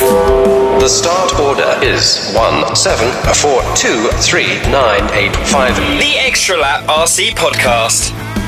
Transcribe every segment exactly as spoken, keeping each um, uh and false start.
The start order is one seven four two three nine eight five. The Extra Lap R C Podcast.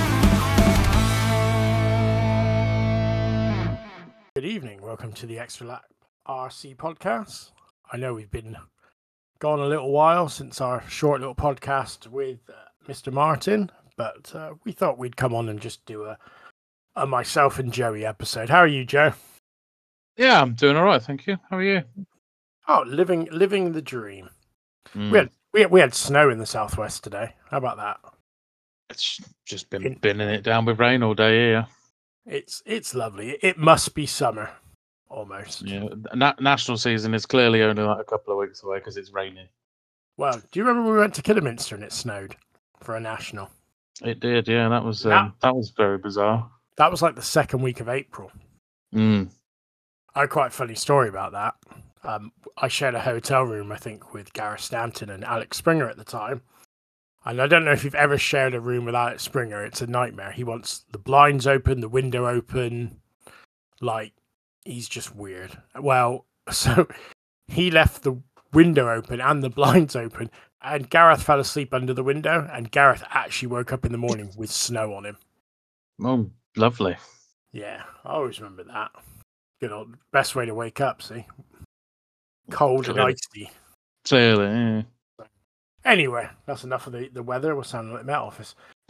Good evening. Welcome to the Extra Lap R C Podcast. I know we've been gone a little while since our short little podcast with uh, Mister Martin, but uh, we thought we'd come on and just do a, a myself and Joey episode. How are you, Joe? Yeah, I'm doing all right, thank you. How are you? Oh, living living the dream. Mm. We had we had, we had snow in the southwest today. How about that? It's just been In- binning it down with rain all day here. It's it's lovely. It must be summer, almost. Yeah, Na- national season is clearly only like a couple of weeks away because it's raining. Well, do you remember we went to Kidderminster and it snowed for a national? It did, yeah. That was um, Yeah. that was very bizarre. That was like the second week of April. Mm. I had quite a funny story about that. Um, I shared a hotel room, I think, with Gareth Stanton and Alex Springer at the time. And I don't know if you've ever shared a room with Alex Springer. It's a nightmare. He wants the blinds open, the window open. Like, he's just weird. Well, so he left the window open and the blinds open, and Gareth fell asleep under the window, and Gareth actually woke up in the morning with snow on him. Oh, lovely. Yeah, I always remember that. Good old, best way to wake up, see? Cold and Clearly. icy. Clearly, yeah. Anyway, that's enough of the, the weather. We're sounding like the Met Office.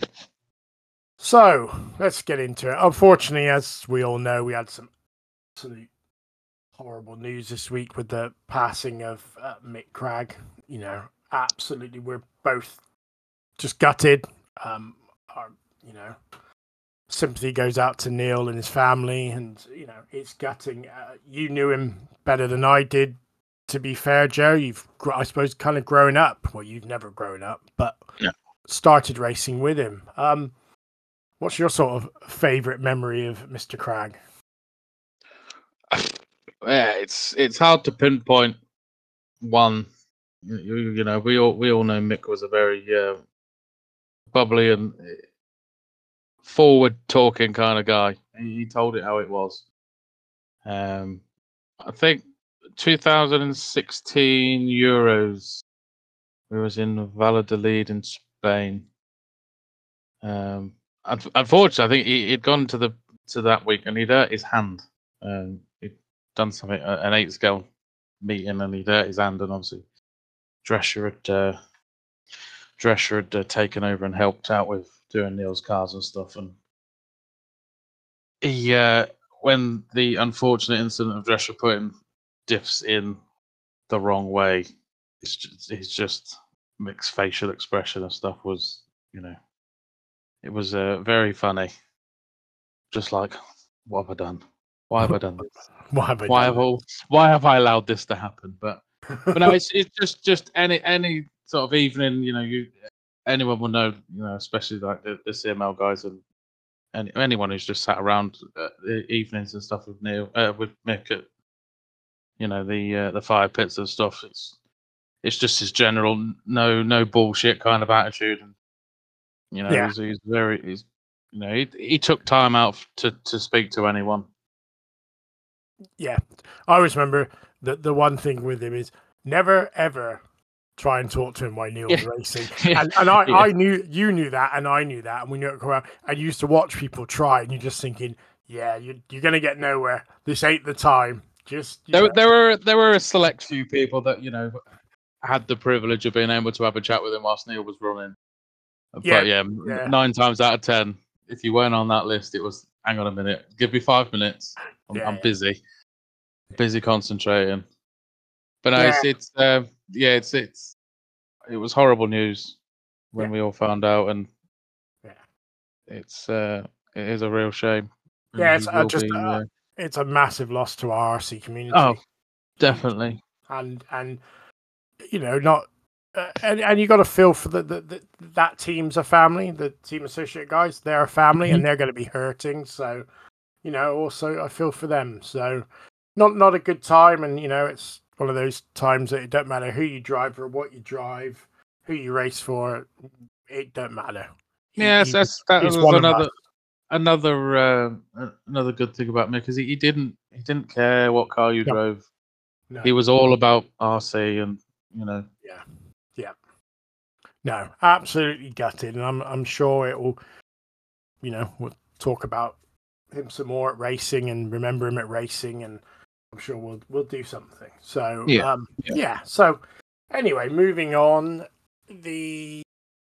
So, let's get into it. Unfortunately, as we all know, we had some absolute horrible news this week with the passing of uh, Mick Cragg. You know, absolutely, we're both just gutted. Um, our, you know, sympathy goes out to Neil and his family, and, you know, it's gutting. Uh, you knew him better than I did. To be fair, Joe, you've, gr- I suppose, kind of grown up. Well, you've never grown up, but Yeah. started racing with him. Um, what's your sort of favourite memory of Mister Cragg? Yeah, it's it's hard to pinpoint one. You, you you know, we all we all know Mick was a very uh, bubbly and forward-talking kind of guy. He, he told it how it was. Um, I think two thousand sixteen Euros, we was in Valladolid in Spain. Um, un- unfortunately, I think he, he'd gone to the to that week and he'd hurt his hand. Um, he'd done something uh, an eight scale meeting and he'd hurt his hand, and obviously Drescher had uh, Drescher had uh, taken over and helped out with doing Neil's cars and stuff. And he, uh, when the unfortunate incident of Drescher putting diffs in the wrong way, it's just, it's just Mick's facial expression and stuff was, you know, it was uh, very funny. Just like, what have I done? Why have I done this? Why have I Why done have all, why have I allowed this to happen? But but no, it's it's just just any any sort of evening, you know, you anyone will know, you know, especially like the, the C M L guys and and anyone who's just sat around uh, the evenings and stuff with Neil uh, with Mick at, you know, the uh, the fire pits and stuff. It's it's just his general no no bullshit kind of attitude, and you know, Yeah. he's, he's very he's you know he he took time out to to speak to anyone. Yeah, I always remember that the one thing with him is never ever try and talk to him while Neil's Yeah. racing. Yeah. And, and I, Yeah. I knew you knew that, and I knew that, and we knew it. Around. I used to watch people try, and you're just thinking, yeah, you, you're going to get nowhere. This ain't the time. Just you There, know. there were there were a select few people that, you know, had the privilege of being able to have a chat with him whilst Neil was running. Yeah, But yeah, m- yeah. nine times out of ten, if you weren't on that list, it was, hang on a minute, give me five minutes. I'm, Yeah, I'm yeah. busy, busy concentrating. But no, Yeah. it's it's uh, yeah, it's it's it was horrible news when Yeah. we all found out, and Yeah. it's uh, it is a real shame. And Yeah, he it's uh, will just be, uh, uh, it's a massive loss to our R C community. oh, definitely. and and you know not uh, and and you got to feel for the, the, the that team's a family. The team associate guys, they're a family, and they're going to be hurting. So you know, also I feel for them. So not not a good time, and you know, it's one of those times that it don't matter who you drive or what you drive, who you race for, it don't matter. He- Yes, he- that's that he's was one of another us. another uh, uh, another good thing about me, because he, he didn't he didn't care what car you No. drove. no. He was all about R C, and you know. Yeah, yeah. No, absolutely gutted, and I'm I'm sure it will. You know, we'll talk about him some more at racing and remember him at racing, and I'm sure we'll we'll do something. So Yeah, um, yeah. yeah. So anyway, moving on. The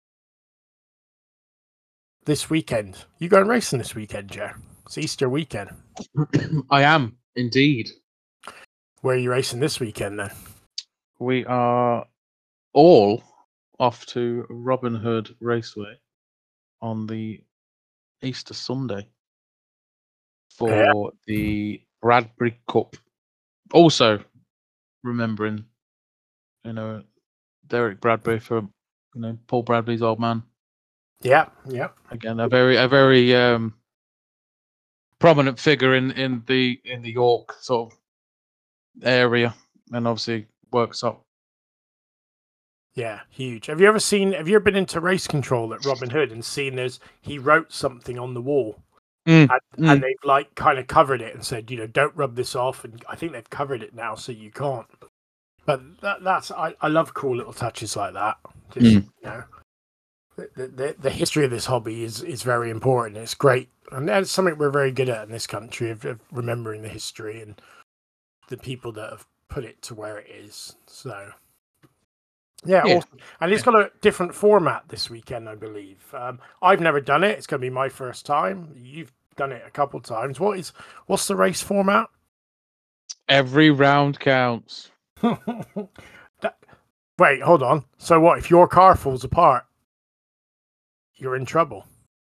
this weekend, you going racing this weekend, Joe? It's Easter weekend. I am indeed. Where are you racing this weekend then? We are all off to Robin Hood Raceway on the Easter Sunday for yeah. the Bradbury Cup. Also, remembering, you know, Derek Bradbury for, you know, Paul Bradbury's old man. Yeah, yeah. Again, a very, a very um, prominent figure in, in the in the York sort of area, and obviously works up. Yeah, huge. Have you ever seen? Have you ever been into race control at Robin Hood and seen there's he wrote something on the wall, mm, and, mm. and they've like kind of covered it and said, you know, don't rub this off, and I think they've covered it now, so you can't. But that, that's I, I love cool little touches like that. Just, mm. You know, the, the the history of this hobby is is very important. It's great, and that's something we're very good at in this country of, of remembering the history and the people that have put it to where it is. So. Yeah, yeah. Awesome. And it's got a different format this weekend, I believe. Um, I've never done it. It's going to be my first time. You've done it a couple of times. What is what's the race format? Every round counts. that, wait, hold on. So what if your car falls apart? You're in trouble.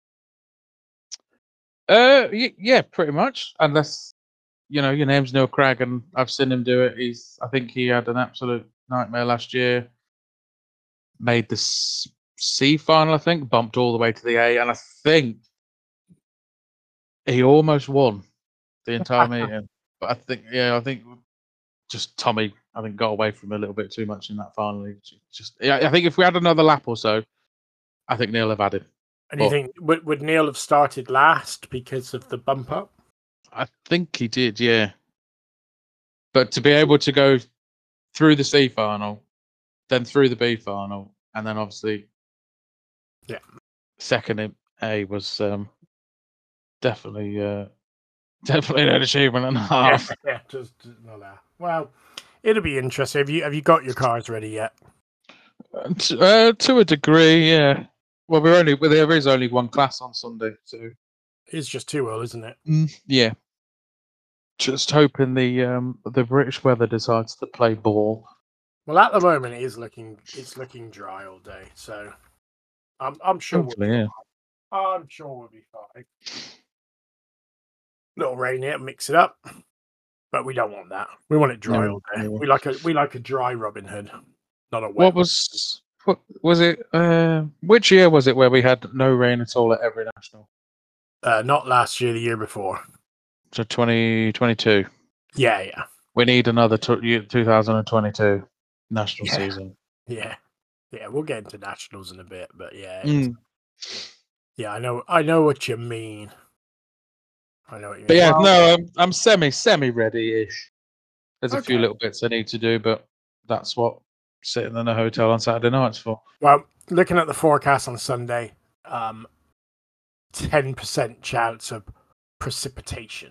Uh, y- yeah, pretty much. Unless you know your name's Neil Cragg, and I've seen him do it. He's, I think he had an absolute nightmare last year. Made the C final, I think, bumped all the way to the A, and I think he almost won the entire meeting. But I think, yeah, I think just Tommy, I think, got away from him a little bit too much in that final. Just, yeah, I think if we had another lap or so, I think Neil have had it. And but, you think would would Neil have started last because of the bump up? I think he did, yeah. But to be able to go through the C final, then through the B final, and then obviously, yeah, second in A was um, definitely, uh, definitely an achievement and a half. Yeah, yeah just, just not that. Well, it'll be interesting. Have you have you got your cars ready yet? Uh, to a degree, yeah. Well, we're only well, there is only one class on Sunday, so it's just too early, isn't it? Mm, yeah. Just hoping the um, the British weather decides to play ball. Well, at the moment, it is looking it's looking dry all day, so I'm I'm sure Hopefully, we'll be yeah. fine. I'm sure we'll be fine. Little rain here, mix it up, but we don't want that. We want it dry No, all day. no. We like a we like a dry Robin Hood, not a wet. What was what was it? Uh, which year was it where we had no rain at all at every national? Uh, not last year, the year before. So twenty twenty-two. Yeah, yeah. We need another two thousand twenty-two national yeah. season. Yeah, yeah. We'll get into nationals in a bit, but yeah, mm. yeah. I know, I know what you mean. I know what you mean. But yeah, well, no, I'm I'm semi semi ready-ish. There's a okay. few little bits I need to do, but that's what sitting in a hotel on Saturday night's for. Well, looking at the forecast on Sunday, um, ten percent chance of precipitation.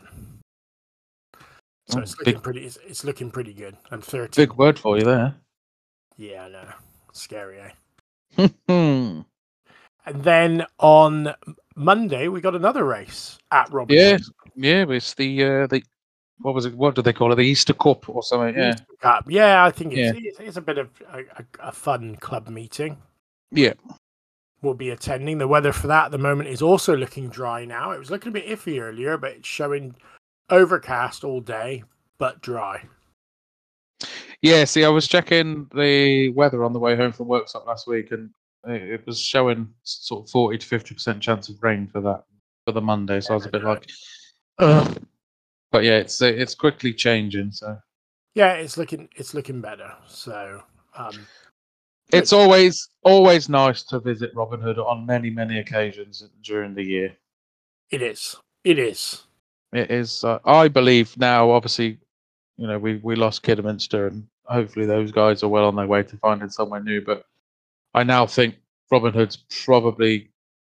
So oh, it's looking big, pretty. It's, it's looking pretty good. And thirteen. Big word for you there. Yeah, I know. Scary, eh? and then on Monday we got another race at Robin. Yeah, yeah. It's the uh, the what was it? What do they call it? The Easter Cup or something? Yeah, Easter Cup. Yeah, I think it's yeah. it's, it's a bit of a, a, a fun club meeting. Yeah. We'll be attending. The weather for that at the moment is also looking dry now. It was looking a bit iffy earlier, but it's showing overcast all day, but dry. Yeah, see, I was checking the weather on the way home from workshop last week, and it was showing sort of forty to fifty percent chance of rain for that for the Monday. So yeah, I was a bit like, Ugh. But yeah, it's it's quickly changing. So yeah, it's looking it's looking better. So um, it's good. always always nice to visit Robin Hood on many many occasions during the year. It is. It is. It is. Uh, I believe now, obviously, you know, we, we lost Kidderminster, and hopefully those guys are well on their way to finding somewhere new. But I now think Robin Hood's probably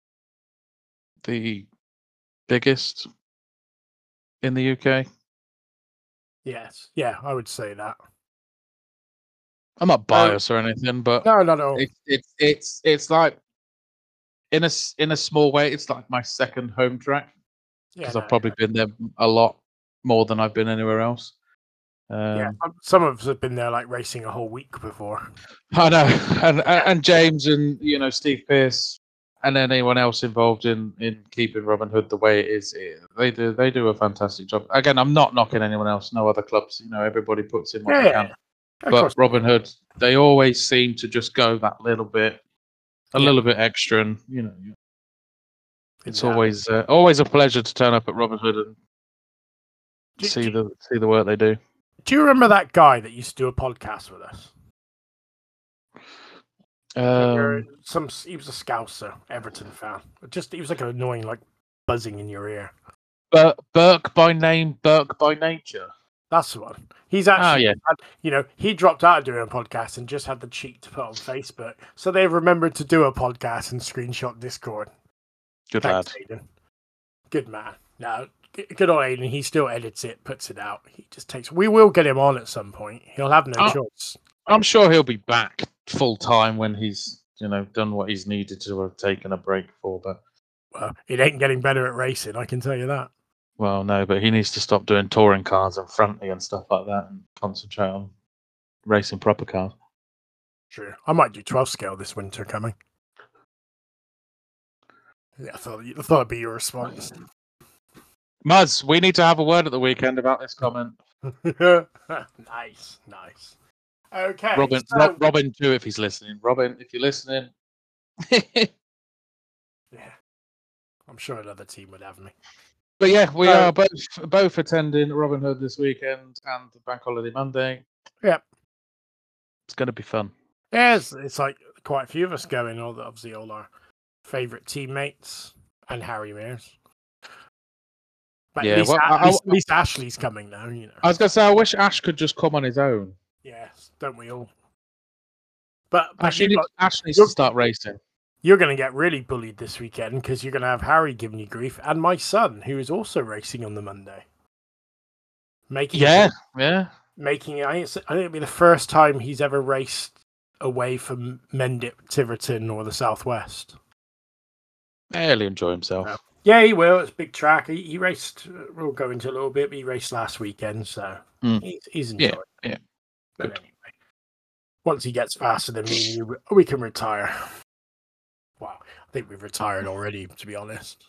the biggest in the U K. Yes, yeah, I would say that. I'm not biased or anything, but no, not at all. It's it's it's it's like in a in a small way, it's like my second home track because yeah, I've no, probably yeah. been there a lot more than I've been anywhere else. Um, yeah, some of us have been there like racing a whole week before. I know, and and James and you know Steve Pearce and anyone else involved in, in keeping Robin Hood the way it is, it, they do they do a fantastic job. Again, I'm not knocking anyone else, no other clubs. You know, everybody puts in what Yeah, they yeah, can. But Robin Hood, they always seem to just go that little bit, a yeah. little bit extra, and you know, it's Exactly. always uh, always a pleasure to turn up at Robin Hood and do, see do, the see the work they do. Do you remember that guy that used to do a podcast with us? Um, Some he was a Scouser, Everton fan. Just he was like an annoying, like buzzing in your ear. Bur- Burke by name, Burke by nature. That's the one. He's actually, oh, yeah. had, you know, he dropped out of doing a podcast and just had the cheek to put on Facebook. So they remembered to do a podcast and screenshot Discord. Good Thanks, lad. Aiden. Good man. No, good old Aiden. He still edits it, puts it out. He just takes. We will get him on at some point. He'll have no oh, choice. I'm sure he'll be back full time when he's, you know, done what he's needed to have taken a break for. But well, it ain't getting better at racing. I can tell you that. Well, no, but he needs to stop doing touring cars and fronty and stuff like that and concentrate on racing proper cars. Sure. I might do twelve scale this winter coming. Yeah, I thought, I thought it'd be your response. Muzz, we need to have a word at the weekend about this comment. Nice, nice. Okay. Robin, so... Rob, Robin too, if he's listening. Robin, if you're listening. Yeah. I'm sure another team would have me. But yeah, we Uh, are both both attending Robin Hood this weekend and Bank Holiday Monday. Yep. It's going to be fun. Yeah, it's, it's like quite a few of us going, all the, obviously all our favourite teammates and Harry Mears. But Yeah, at, least, well, at, I- least, at least Ashley's coming now, you know. I was going to say, I wish Ash could just come on his own. Yes, don't we all? But, but Ash, you needs, got, Ash needs you're- to start racing. you're going to get really bullied this weekend because you're going to have Harry giving you grief and my son, who is also racing on the Monday. Making Yeah, yeah. making I think it'll be the first time he's ever raced away from Mendip, Tiverton, or the Southwest. Yeah, he'll enjoy himself. No. Yeah, he will. It's a big track. He, he raced. We'll go into a little bit. But he raced last weekend, so Mm. he's, he's enjoying. Yeah, it. yeah. But Good. anyway, once he gets faster than me, and you, we can retire. Wow, I think we've retired already. To be honest,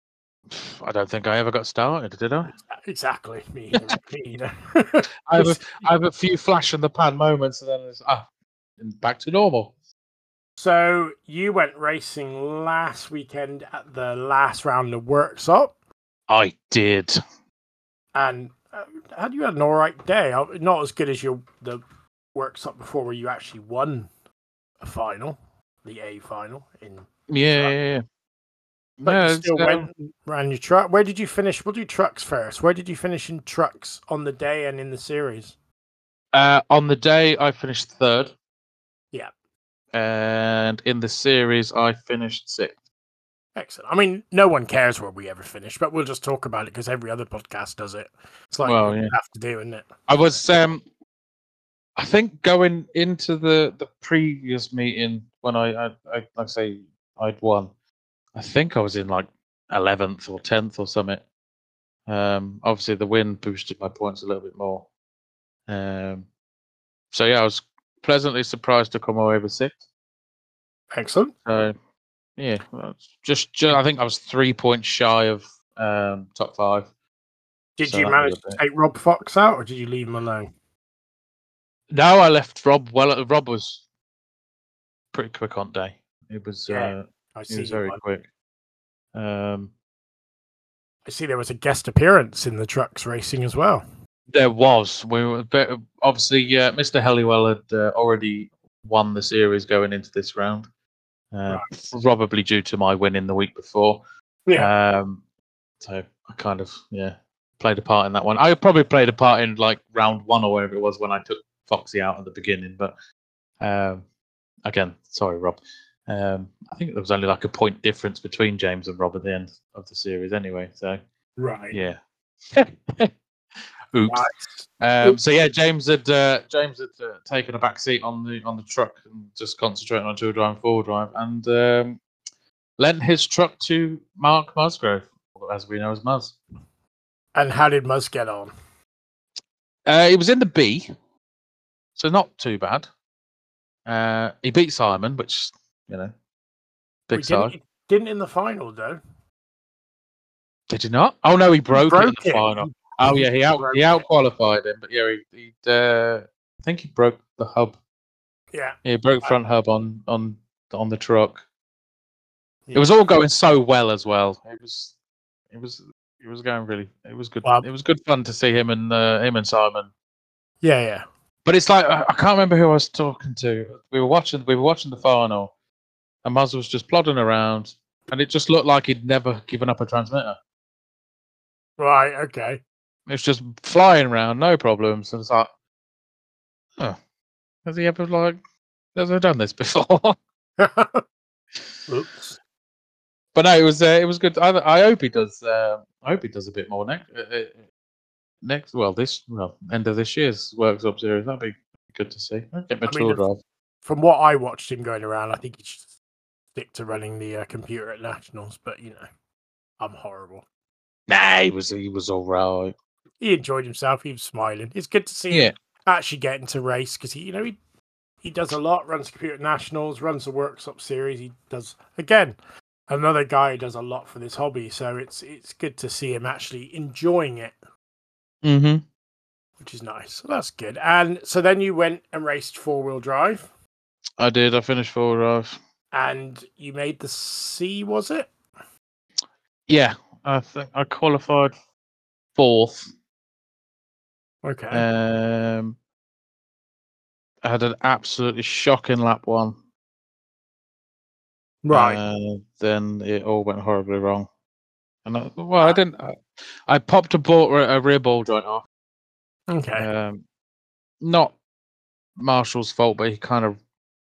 I don't think I ever got started, did I? exactly. Me either. me either. I have a, I have a few flash in the pan moments, and then it's ah, back to normal. So you went racing last weekend at the last round of Worksop, I did. and uh, had you had an all right day? Uh, Not as good as your the Worksop before, where you actually won a final, the A final in. Yeah, yeah, yeah. But No, you it's, still um, went and ran your truck. Where did you finish? We'll do trucks first. Where did you finish in trucks on the day and in the series? Uh, on the day, I finished third. Yeah. And in the series, I finished sixth. Excellent. I mean, no one cares where we ever finish, but we'll just talk about it because every other podcast does it. It's like Well, what you yeah. have to do, isn't it? I was, um, I think, going into the, the previous meeting when I, I, I, like I say, I'd won. I think I was in like eleventh or tenth or something. Um, obviously, the win boosted my points a little bit more. Um, so yeah, I was pleasantly surprised to come away with sixth. Excellent. So yeah, well, it's just, just I think I was three points shy of um, top five. Did So you that manage was a to bit- take Rob Fox out, or did you leave him alone? No, I left Rob. Well, Rob was pretty quick on day. It was. Yeah, Uh, I He see. was you very won. quick. Um, I see there was a guest appearance in the trucks racing as well. there was. We were but obviously uh, Mister Helliwell had uh, already won the series going into this round, uh, probably due to my winning the week before. Yeah. Um, so I kind of yeah played a part in that one. I probably played a part in like round one or whatever it was when I took Foxy out at the beginning. But um, again, sorry, Rob. Um, I think there was only like a point difference between James and Rob at the end of the series, anyway. So Right. yeah. Oops. Nice. Um, so yeah, James had uh, James had uh, taken a back seat on the on the truck and just concentrating on two drive and four drive, and um, lent his truck to Mark Musgrove, as we know as Muzz. And how did Muzz get on? Uh, he was in the B, so not too bad. Uh, he beat Simon, which you know, big We side. didn't, didn't in the final though. Did he not? Oh no, he broke, broke it in the it. final. Oh yeah, he out he out qualified him, but yeah, he, he uh, I think he broke the hub. Yeah, yeah he broke front hub on on on the truck. yeah. It was all going so well as well. It was, it was, it was going really. It was good. Well, it was good fun to see him and uh, him and Simon. Yeah, yeah. But it's like I, I can't remember who I was talking to. We were watching. We were watching the final, and Muzz was just plodding around, and it just looked like he'd never given up a transmitter. Right. Okay. It was just flying around, no problems. And it's like, huh, has he ever like, has he done this before? Oops. But no, it was uh, it was good. I, I hope he does. Uh, I hope he does a bit more next. Uh, next, well, this well end of this year's Works Up series. That'd be good to see. Get mature I mean, drive. From what I watched him going around, I think he should stick to running the uh, computer at nationals. But you know, I'm horrible. Nah, he was he was all right. He enjoyed himself. He was smiling. It's good to see Yeah. him actually getting to race because he, you know, he he does a lot. Runs computer at nationals. Runs the Works Up series. He does again. Another guy who does a lot for this hobby. So it's it's good to see him actually enjoying it. Mm-hmm. Which is nice. So that's good. And so then you went and raced four wheel drive. I did. I finished four drive. And you made the C, was it? Yeah, I think I qualified fourth. Okay. Um, I had an absolutely shocking lap one. Right. Uh, then it all went horribly wrong. And I, well, I didn't. I, I popped a ball, a rear ball joint off. Okay. Um, not Marshall's fault, but he kind of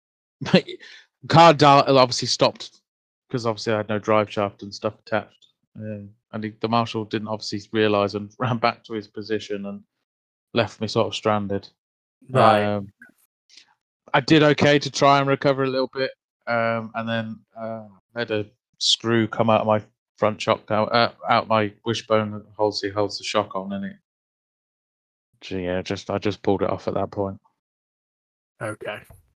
car dial obviously stopped because obviously I had no drive shaft and stuff attached, um, and he, the Marshall didn't obviously realise and ran back to his position and left me sort of stranded. Right. Um, I did okay to try and recover a little bit, um, and then uh, I had a screw come out of my front shock out uh, out my wishbone that holds the holds the shock on, and it. So yeah, just I just pulled it off at that point. Okay.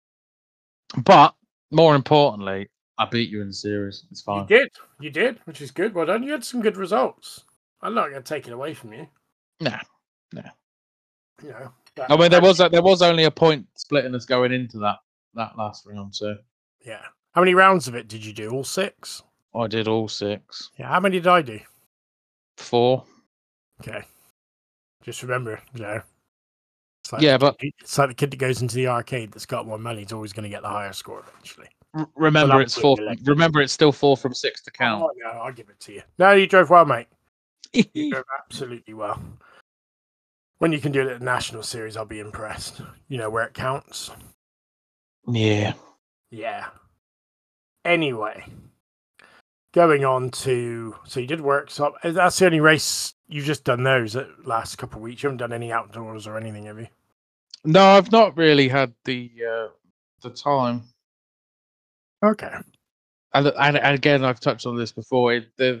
But more importantly, I beat you in the series. It's fine. You did. You did, which is good. Well done. You had some good results. I'm not going to take it away from you. Nah, nah. You know. That, I mean, there was a, there was only a point splitting us going into that that last round. So yeah. How many rounds of it did you do? All six? I did all six. Yeah. How many did I do? Four. Okay. Just remember, you know. It's like Yeah, the but kid, it's like the kid that goes into the arcade that's got more money is always going to get the higher score eventually. r- remember, Well, it's four. absolutely. Remember, it's still four from six to count. Oh, no, I'll give it to you. No, you drove well, mate. You drove absolutely well. When you can do it at the National Series, I'll be impressed. You know, where it counts. Yeah. Yeah. Anyway, going on to... So you did Workshop. That's the only race you've just done those the last couple of weeks. You haven't done any outdoors or anything, have you? No, I've not really had the uh, the time. Okay. And, and and again, I've touched on this before. It, the,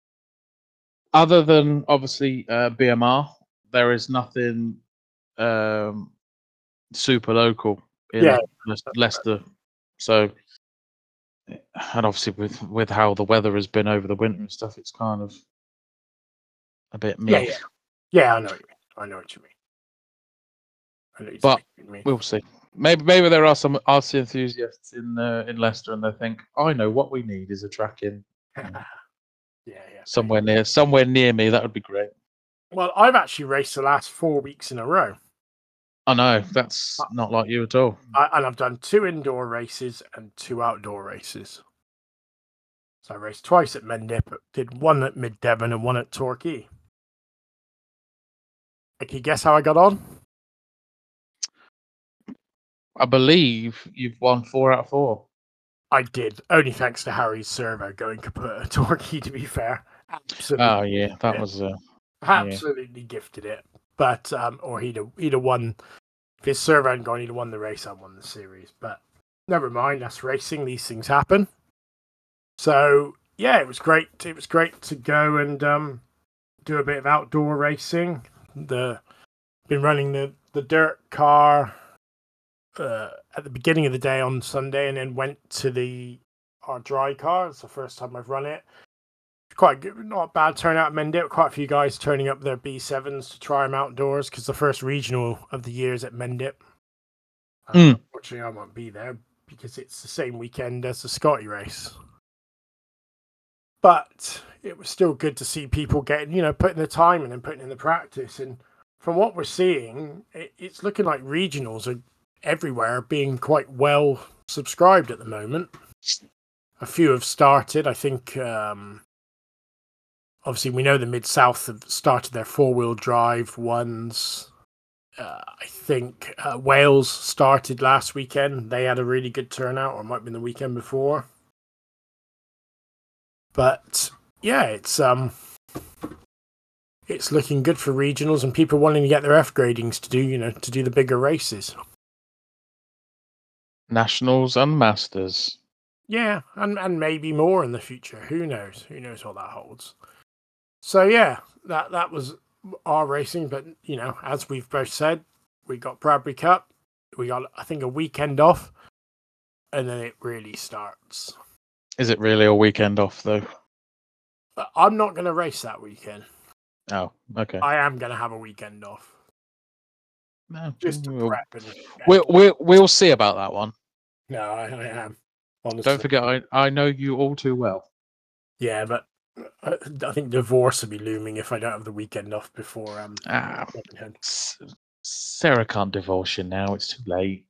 other than obviously uh, B M R, there is nothing um, super local in Yeah. Le- Leicester. So, and obviously with with how the weather has been over the winter and stuff, it's kind of a bit meh. Yeah, yeah. Yeah, I know what you mean. I know what you mean. I know But what you mean. we'll see. Maybe maybe there are some R C enthusiasts in uh, in Leicester, and they think, I know what we need is a track in yeah, yeah. somewhere near somewhere near me. That would be great. Well, I've actually raced the last four weeks in a row. I know that's not like you at all. I, and I've done two indoor races and two outdoor races. So I raced twice at Mendip, did one at Mid Devon and one at Torquay. Can you guess how I got on? I believe you've won four out of four. I did, only thanks to Harry's servo going kaput at Torquay, to be fair. Absolutely. Oh, yeah, that was... Uh, Absolutely yeah. gifted it. But, um, or he'd have, he'd have won, if his servo hadn't gone, he'd have won the race, I'd won the series. But never mind, that's racing, these things happen. So, yeah, it was great. It was great to go and um, do a bit of outdoor racing. The Been running the, the dirt car uh, at the beginning of the day on Sunday, and then went to the our dry car. It's the first time I've run it. Quite good, not a bad turnout at Mendip. Quite a few guys turning up their B sevens to try them outdoors because the first regional of the year is at Mendip. Um, mm. Unfortunately, I won't be there because it's the same weekend as the Scotty race. But it was still good to see people getting, you know, putting the time in and putting in the practice. And from what we're seeing, it, it's looking like regionals are everywhere being quite well subscribed at the moment. A few have started. I think, um, obviously, we know the Mid-South have started their four-wheel drive ones. Uh, I think uh, Wales started last weekend. They had a really good turnout, or it might have been the weekend before. But yeah, it's um, it's looking good for regionals and people wanting to get their F gradings to do, you know, to do the bigger races. Nationals and Masters. Yeah, and and maybe more in the future. Who knows? Who knows what that holds? So yeah, that that was our racing. But you know, as we've both said, we got Bradbury Cup. We got, I think, a weekend off, and then it really starts. Is it really a weekend off, though? I'm not going to race that weekend. Oh, okay. I am going to have a weekend off. No, Just to we'll, prep. And, we'll, we'll, we'll see about that one. No, I, I am. Honestly. Don't forget, I, I know you all too well. Yeah, but I, I think divorce will be looming if I don't have the weekend off before um, ah, Sarah can't divorce you now. It's too late.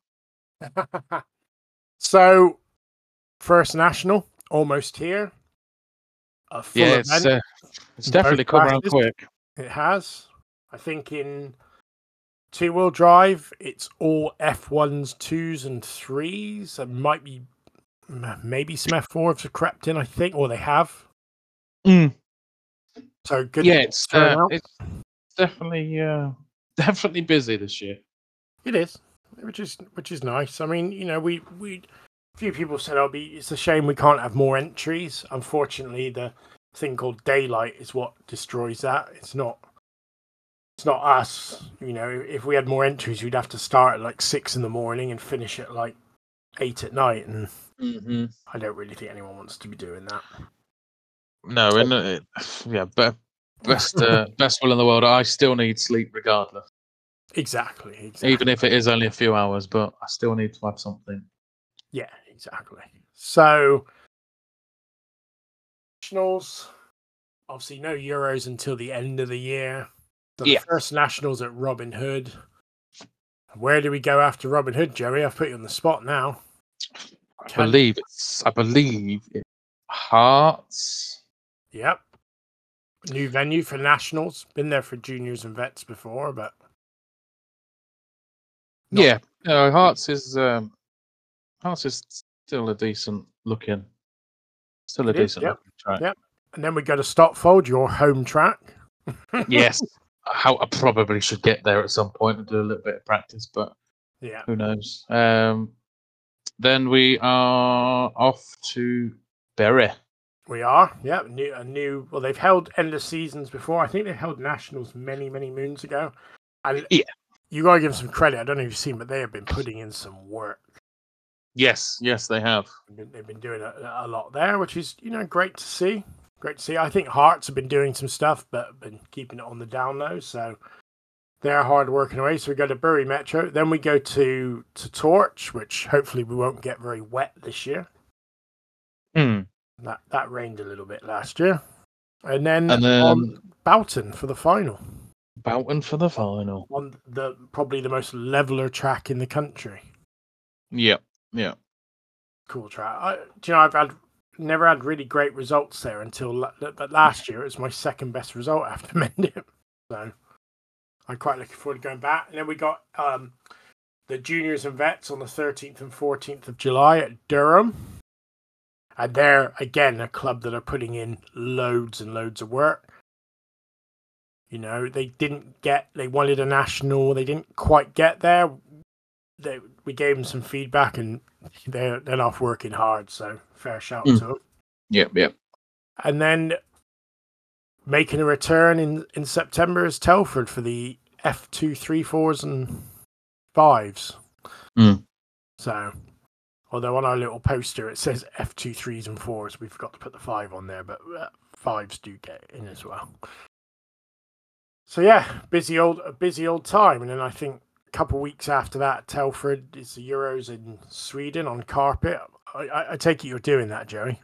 So, first national, almost here. A full yeah, it's, uh, it's definitely come around quick. It has. I think in two-wheel drive, it's all F ones, twos, and threes. It might be, maybe some F fours have crept in, I think, or they have. Mm. So good. Yeah, it's, uh, it's definitely, uh, definitely busy this year. It is, which is which is nice. I mean, you know, we we. A few people said, "Oh, be it's a shame we can't have more entries." Unfortunately, the thing called daylight is what destroys that. It's not. It's not us. You know, if we had more entries, we'd have to start at like six in the morning and finish at like eight at night, and mm-hmm. I don't really think anyone wants to be doing that. No, and uh, yeah, but best uh, best will in the world. I still need sleep regardless. Exactly, exactly. Even if it is only a few hours, but I still need to have something. Yeah, exactly. So, nationals, obviously no Euros until the end of the year. The yeah. first nationals at Robin Hood. Where do we go after Robin Hood, Joey? I've put you on the spot now. I Can... believe it's. I believe it's Hearts. Yep. New venue for nationals. Been there for juniors and vets before, but not... yeah, no, Hearts is. Um... Hearts is still a decent looking, still a it decent is, yep. looking track. Yep. And then we go to Stotfold, your home track. Yes. How I probably should get there at some point and do a little bit of practice, but yeah, who knows? Um, then we are off to Bury. We are, yeah. New, a new. Well, they've held end of seasons before. I think they held nationals many, many moons ago. And yeah, you gotta give them some credit. I don't know if you've seen, but they have been putting in some work. Yes, yes, they have. They've been doing a, a lot there, which is, you know, great to see. Great to see. I think Hearts have been doing some stuff, but been keeping it on the down low. So they're hard working away. So we go to Bury Metro. Then we go to, to Torch, which hopefully we won't get very wet this year. Mm. That that rained a little bit last year. And then, and then on Boughton for the final. Boughton for the final. On the probably the most leveler track in the country. Yeah. Yeah, cool track. I, do you know, I've had never had really great results there until, but last year it was my second best result after Mendip. So I'm quite looking forward to going back. And then we got um, the juniors and vets on the thirteenth and fourteenth of July at Durham. And they're, again, a club that are putting in loads and loads of work. You know, they didn't get, they wanted a national, they didn't quite get there. They, we gave them some feedback and they're, they're not working hard. So fair shout Mm. to them. Yep, yep. And then making a return in, in September is Telford for the F two, three, fours and fives. Mm. So, although on our little poster it says F two, threes and fours, we forgot to put the five on there, but uh, fives do get in as well. So yeah, busy old, a busy old time. And then I think a couple of weeks after that, Telford is the Euros in Sweden on carpet. I, I, I take it you're doing that, Joey.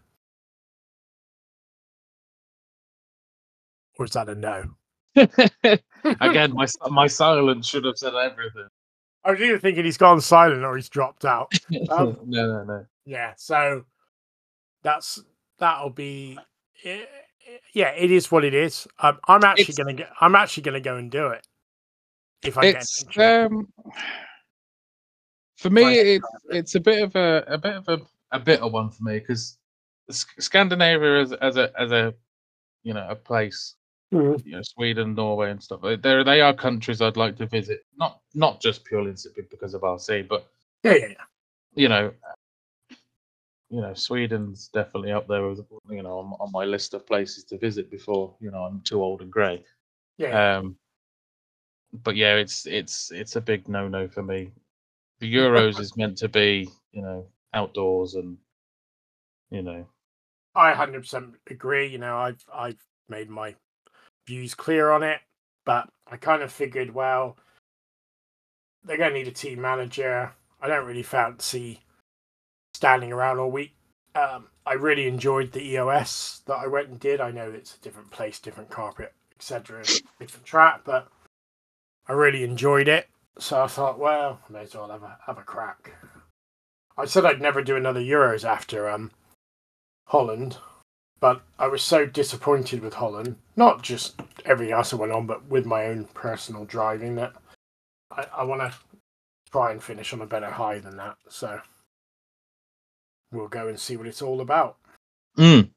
Or is that a no? Again, my my silence should have said everything. I was either thinking he's gone silent or he's dropped out. Um, no, no, no. Yeah, so that's that'll be eh, eh, yeah. It is what it is. Um, I'm actually It's- gonna get. I'm actually gonna go and do it if I It's get. an entry. um, for me, Fine. it's it's a bit of a a bit of a, a bitter one for me because Scandinavia as as a as a you know a place. Mhm. You know, Sweden, Norway, and stuff. They they are countries I'd like to visit. Not not just purely because of R C, but Yeah, yeah, yeah. you know, you know, Sweden's definitely up there with you know on, on my list of places to visit before you know I'm too old and grey. yeah. Um, but yeah, it's it's it's a big no no for me. The Euros is meant to be you know outdoors and you know I one hundred percent agree. You know, I've I've made my views clear on it, but I kind of figured, well, they're going to need a team manager. I don't really fancy standing around all week. Um, I really enjoyed the E O S that I went and did. I know it's a different place, different carpet, et cetera, different track, but I really enjoyed it. So I thought, well, I may as well have a have a crack. I said I'd never do another Euros after um Holland. But I was so disappointed with Holland, not just everything else that went on, but with my own personal driving, that I, I want to try and finish on a better high than that. So we'll go and see what it's all about. mm,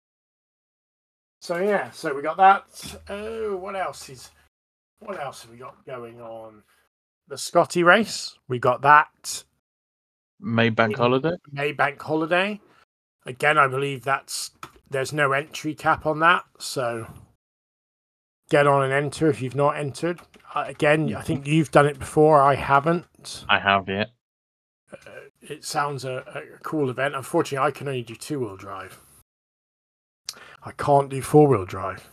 So yeah, so we got that. Oh, what else is? What else have we got going on? The Scotty race. We got that. May bank in holiday. May bank holiday. Again, I believe that's. There's no entry cap on that, so get on and enter if you've not entered. Uh, again, I think you've done it before. I haven't. I have it. Uh, it sounds a, a cool event. Unfortunately, I can only do two-wheel drive. I can't do four-wheel drive.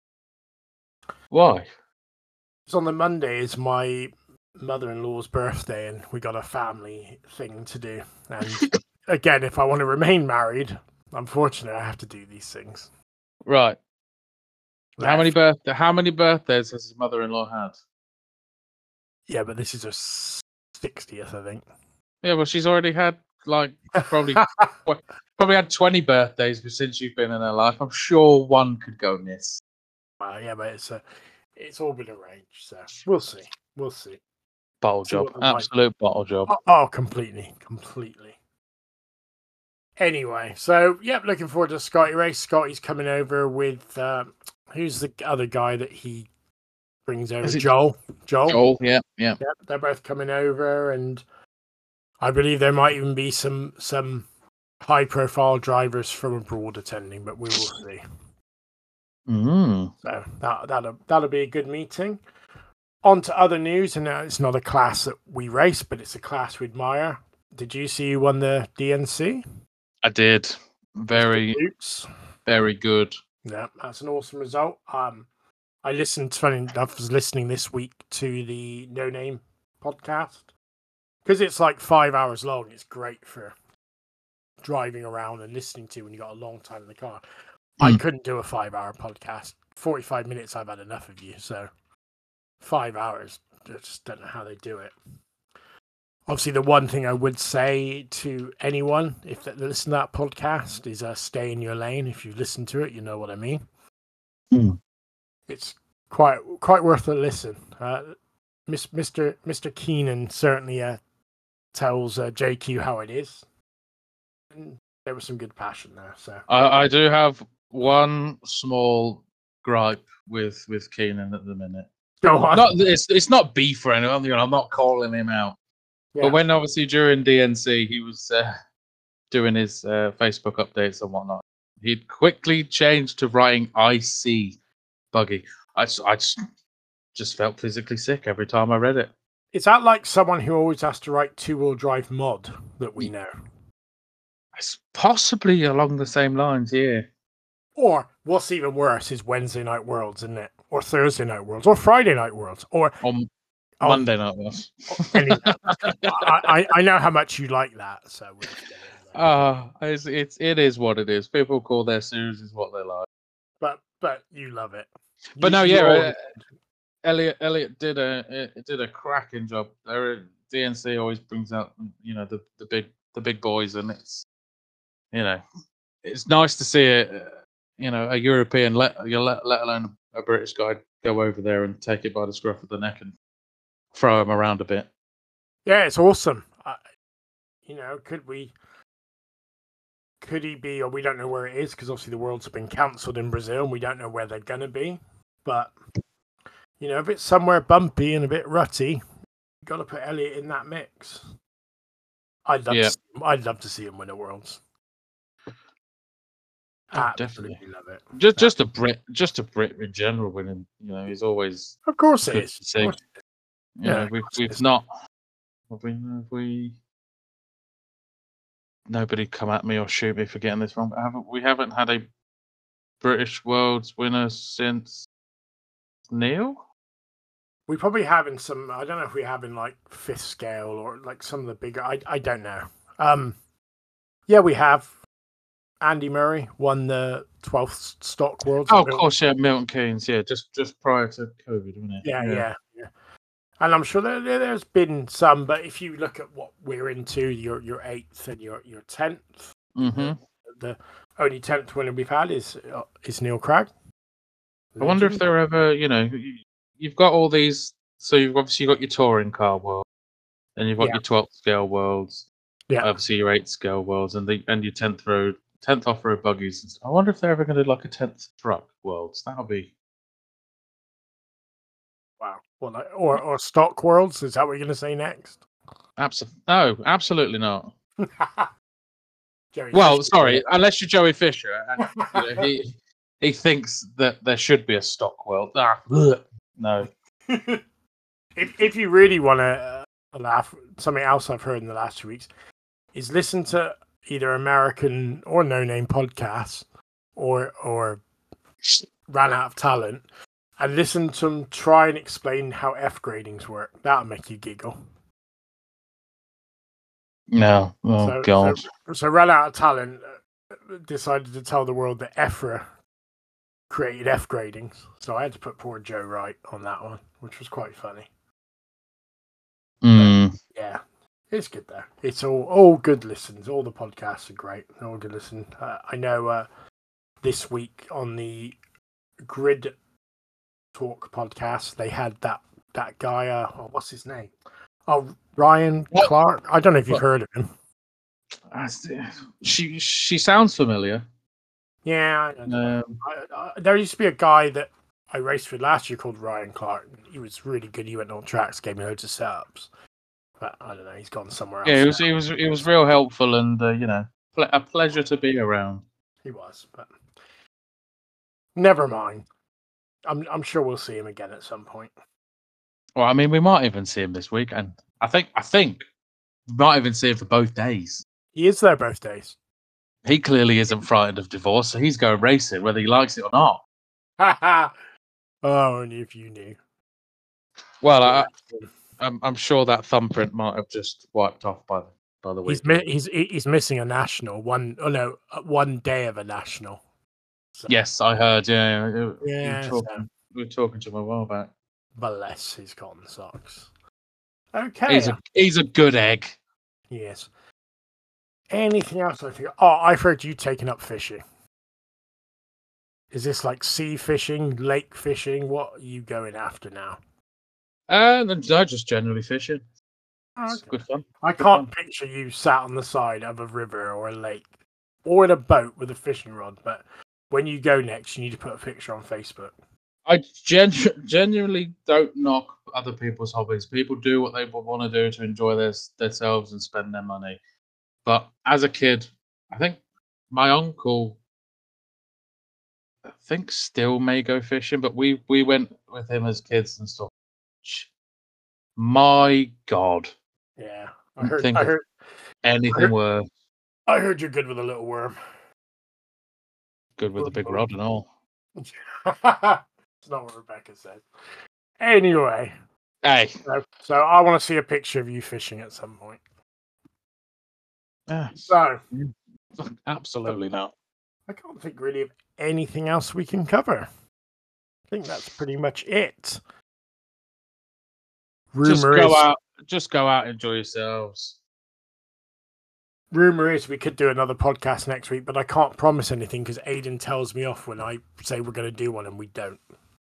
Why? It's on the Monday is my mother-in-law's birthday, and we got a family thing to do. And again, if I want to remain married, unfortunately, I have to do these things. Right. How many Left. birth? How many birthdays has his mother-in-law had? Yeah, but this is her sixtieth, I think. Yeah, well, she's already had like probably probably had twenty birthdays since you've been in her life. I'm sure one could go miss. Well, yeah, but it's a, it's all been arranged, so we'll see. We'll see. Bottle See job, what the wife- absolute bottle job. Oh, oh, completely, completely. Anyway, so yeah, looking forward to Scotty race. Scotty's coming over with uh, who's the other guy that he brings over? Is it- Joel. Joel. Joel, yeah, yeah. Yep, they're both coming over, and I believe there might even be some some high-profile drivers from abroad attending, but we will see. Mm. So that that'll that'll be a good meeting. On to other news, and uh, it's not a class that we race, but it's a class we admire. Did you see who won the D N C? I did. Very, Boots. very good. Yeah, that's an awesome result. Um, I listened. Funny enough, I was listening this week to the No Name podcast because it's like five hours long. It's great for driving around and listening to when you got a long time in the car. I Mm. couldn't do a five-hour podcast. Forty-five minutes, I've had enough of you. So five hours, I just don't know how they do it. Obviously, the one thing I would say to anyone if they listen to that podcast is uh, stay in your lane. If you listen to it, you know what I mean. Mm. It's quite quite worth a listen. Uh, Mister Mister Keenan certainly uh, tells uh, J Q how it is, and there was some good passion there. So I, I do have one small gripe with with Keenan at the minute. go on. Not it's it's not beef or anything. You know, I'm not calling him out. Yeah. But when obviously during D N C he was uh, doing his uh, Facebook updates and whatnot, he'd quickly changed to writing "I see Buggy." I, s- I just, just felt physically sick every time I read it. Is that like someone who always has to write two-wheel drive mod that we know? It's possibly along the same lines, yeah. Or what's even worse is Wednesday Night Worlds, isn't it? Or Thursday Night Worlds, or Friday Night Worlds, or On Oh, Monday night was. any- I, I I know how much you like that, so we'll just get it in there. Ah, it's it's it is what it is. People call their series is what they like. but but you love it. But You- no, you yeah, all- uh, Elliot Elliot did a it did a cracking job. There, D N C always brings out you know the, the big the big boys, and it's you know it's nice to see it. Uh, you know, a European, let you let let alone a British guy go over there and take it by the scruff of the neck and throw him around a bit. yeah, it's awesome. I, you know, could we? Could he be? Or we don't know where it is because obviously the Worlds have been cancelled in Brazil, and we don't know where they're gonna be. But you know, if it's somewhere bumpy and a bit rutty, you got to put Elliot in that mix. I'd love Yeah. to see him, I'd love to see him win a Worlds. Oh, Absolutely definitely. love it. Just just a Brit, just a Brit in general winning. You know, he's always Of course it good is. to Of see. course it is. You Yeah, know, of we've course it we've is. not have we, have we nobody come at me or shoot me for getting this wrong. But haven't we haven't had a British Worlds winner since Neil? We probably have in some. I don't know if we have in like fifth scale or like some of the bigger. I I don't know. Um, yeah, we have. Andy Murray won the twelfth stock world. Oh, of course, yeah, Milton Keynes, yeah, just just prior to COVID, wasn't it? Yeah, yeah, yeah. And I'm sure there, there there's been some, but if you look at what we're into, your your eighth and your your tenth, Mm-hmm. the only tenth winner we've had is uh, is Neil Cragg. I wonder if they're ever, you know, you- you've got all these. So you've obviously got your touring car world, and you've got Yeah. your twelfth scale worlds, Yeah. obviously your eighth scale worlds, and the and your tenth road, tenth off road buggies. And stuff. I wonder if they're ever going to do like a tenth truck worlds. That'll be. Wow. Well, like, or or stock worlds. Is that what you're going to say next? Absolutely no, absolutely not. Jerry Well, Fisher. sorry, unless you're Joey Fisher, and you know, he he thinks that there should be a stock world. Ah, bleh. No. if if you really want to uh, laugh, something else I've heard in the last two weeks is listen to either American or no name podcasts or or Ran Out of Talent and listen to them try and explain how F gradings work. That'll make you giggle. No. Oh so, God. So, so Ran Out of Talent uh, decided to tell the world that E F R A created F gradings. So I had to put poor Joe Wright on that one, which was quite funny. Mm. Yeah, it's good though. It's all all good listens. All the podcasts are great. They're all good listen. Uh, I know uh, this week on the Grid Talk podcast, they had that that guy. Uh, oh, what's his name? Oh, Ryan What? Clark. I don't know if you've What? heard of him. She she sounds familiar. Yeah, I, Um, I, I, there used to be a guy that I raced with last year called Ryan Clark. He was really good. He went on tracks, gave me loads of setups. But I don't know. He's gone somewhere else. yeah, it was now. it was it was real helpful and uh, you know ple- a pleasure to be around. He was, but never mind. I'm I'm sure we'll see him again at some point. Well, I mean, we might even see him this week, and I think I think we might even see him for both days. He is there both days. He clearly isn't frightened of divorce, so he's going racing whether he likes it or not. Ha ha! Oh, only if you knew. Well, I, I'm I'm sure that thumbprint might have just wiped off by the by the He's week. mi- he's he's missing a national. One oh no, uh, one day of a national. So, Yes, I heard. Yeah, we were Yeah, talking, so- we were talking to him a while back. bless his cotton socks. Okay. He's a he's a good egg. Yes. Anything else I think? Oh, I've heard you taking up fishing. Is this like sea fishing, lake fishing? What are you going after now? Uh, no, just generally fishing. Oh, It's okay. good fun. I Good can't fun. picture you sat on the side of a river or a lake or in a boat with a fishing rod, but when you go next, you need to put a picture on Facebook. I gen- genuinely don't knock other people's hobbies. People do what they want to do to enjoy their, themselves and spend their money. But as a kid, I think my uncle, I think, still may go fishing, but we, we went with him as kids and stuff. My God. Yeah, I Couldn't heard. think I of heard. I anything heard, worse. I heard you're good with a little worm. Good with a big rod and all. It's not what Rebecca said. Anyway, Hey. so, so I want to see a picture of you fishing at some point. Yeah. So, Absolutely not. I can't think really of anything else we can cover. I think that's pretty much it. Rumor Just go is, out. Just go out. Enjoy yourselves. rumor is we could do another podcast next week, but I can't promise anything because Aiden tells me off when I say we're going to do one and we don't.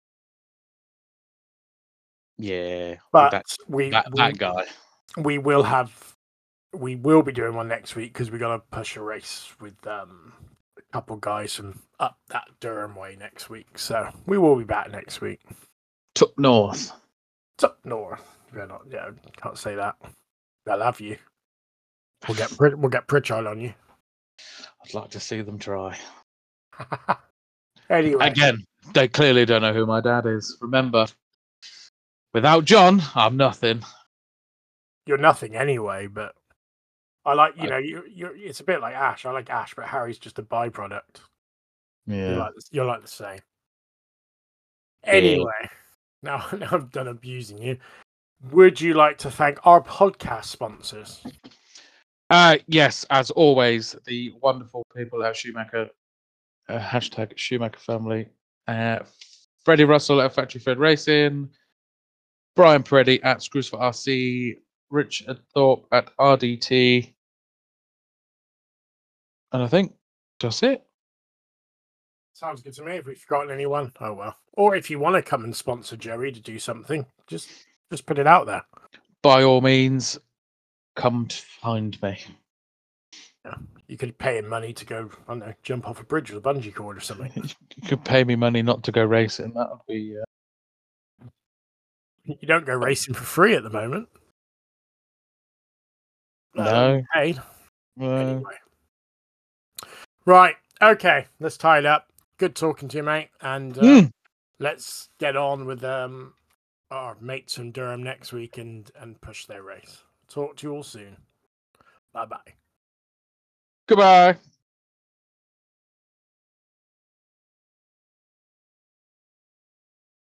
Yeah, But that, we, that, we that guy. we will have we will be doing one next week because we're going to push a race with um, a couple guys from up that Durham way next week. So we will be back next week. Up north. It's up north. Yeah, not, yeah, can't say that. I love you. We'll get we'll get Pritchard on you. I'd like to see them try. Anyway, Again, they clearly don't know who my dad is. Remember, without John, I'm nothing. you're nothing anyway. But I like you I- know you you. It's a bit like Ash. I like Ash, but Harry's just a byproduct. You're Yeah. like you're like the same. Anyway, now now I've done abusing you. Would you like to thank our podcast sponsors? Uh, yes, as always, the wonderful people at Schumacher, uh, hashtag Schumacher family, uh, Freddie Russell at Factory Fed Racing, Brian Peretti at Screws for R C, Richard Thorpe at R D T, and I think that's it. Sounds good to me. If we've forgotten anyone, oh well. Or if you want to come and sponsor Jerry to do something, just just put it out there. By all means, come to find me. Yeah. You could pay him money to go, I don't know, jump off a bridge with a bungee cord or something. You could pay me money not to go racing. That would be. Uh... You don't go racing for free at the moment. No. Paid. Uh, Anyway. Right. Okay. Let's tie it up. Good talking to you, mate. And uh, mm. let's get on with um, our mates from Durham next week and, and push their race. Talk to you all soon. Bye bye. Goodbye.